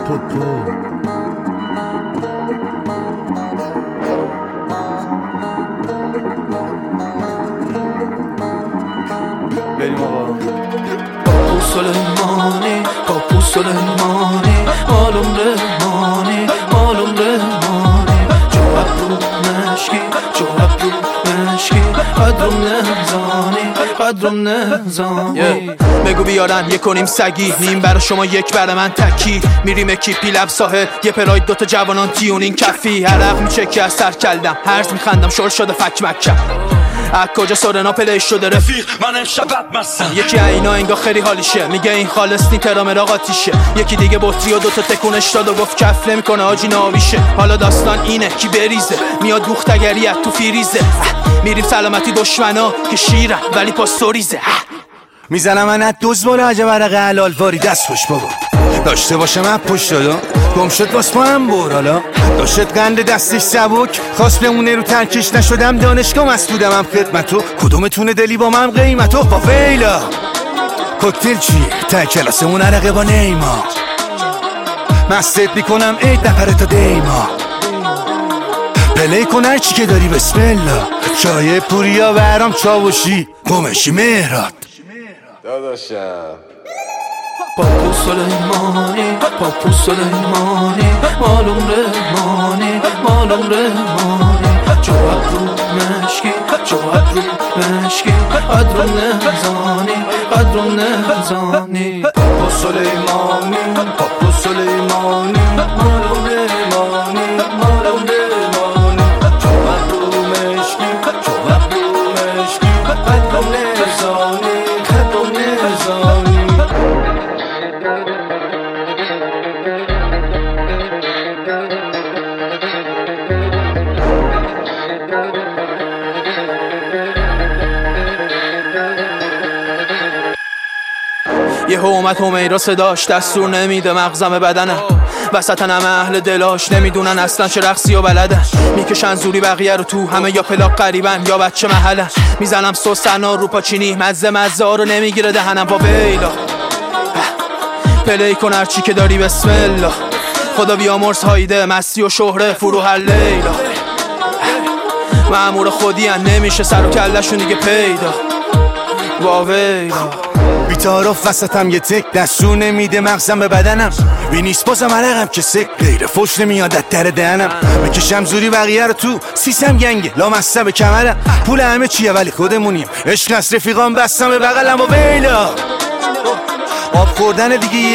بریم آقا. پاپو سلیمانی، پاپو سلیمانی، مالم رحمانی، مالم رحمانی. جو ابرو مشکی، جو ابرو مشکی، قدرم نزانی، قدرم نزانی. بگو بیارن یک کنیم سگی، نیم برا شما یک برا من تکی. میریم اکیپی لب ساحل، یه پراید دوتا جوانان تیونین کفی. عرق میچکی از سر کلدم، هرز میخندم شل شده فک مکم. از کجا سورنا پلیش شده رفیق من امشب بدمستم. یکی اینا انگار خیلی حالیشه، میگه این خالص نی ترامر آقاتیشه. یکی دیگه بطری و دوتا تکونش داد و گفت کف نمیکنه آجی ناویشه. حالا داستان اینه کی بریزه، میاد دوختگریت تو فیریزه. میریم سلامتی دشمنا که شیرن ولی پاستوریزه. میزنم من از دوز باره عجب عرق حلال واری دست خوش بابا. داشته باشه من پشت دادا گم شد باز ما هم برالا. داشت قند دستش سبک خواست بمونه رو ترکش. نشدم دانشگاه مسئولم هم خدمتو. کدومتونه دلی با من قیمتو. با ویلا کوکتل چیه تا کلاسمون عرقه با نیما. مستت میکنم عید نفره تا دیما. پلی کن هر چی که داری بسم الله. چای پوریا برام چاوشی گمشی مهراد داداشم. پاپو سلیمانی، پاپو سلیمانی، مالم رحمانی، مالم رحمانی. جو ابرو مشکی، جو ابرو مشکی، قدرم نزانی، قدرم نزانی. پاپو سلیمانی، پاپو سلیمانی، مالم رحمانی، مالم رحمانی. جو ابرو مشکی، جو ابرو مشکی، قدرم نزانی، قدرم نزانی. یه اومد همیرا صداش دستور نمیده مغزم بدنم. وسطن همه اهل دلاش نمیدونن اصلا چه رقصی و بلدن. میکشن زوری بقیه رو تو همه یا پلاک قریبن یا بچه محلن. میزنم سوسنا رو پاچینی مزه مزه ها رو نمیگیره دهنم. با بیلا پلی کن هرچی که داری بسم الله. خدا بیامرز هایده مستی و شهره فرو هر لیلا. مأمور خودی هن نمیشه سر و کلشون دیگه پیدا. با ویلا بیتارف وسطم یه تک دستور نمیده مغزم به بدنم. بی نیست بازم عرقم که سک غیر فوش نمیاد از در دهنم. بکشم زوری بقیه رو تو سیسم گنگه لامصب به کمرم. پول همه چیه ولی خودمونیم. عشق از رفیقام بستم به بغلم. با بیلا آب خوردن دیگه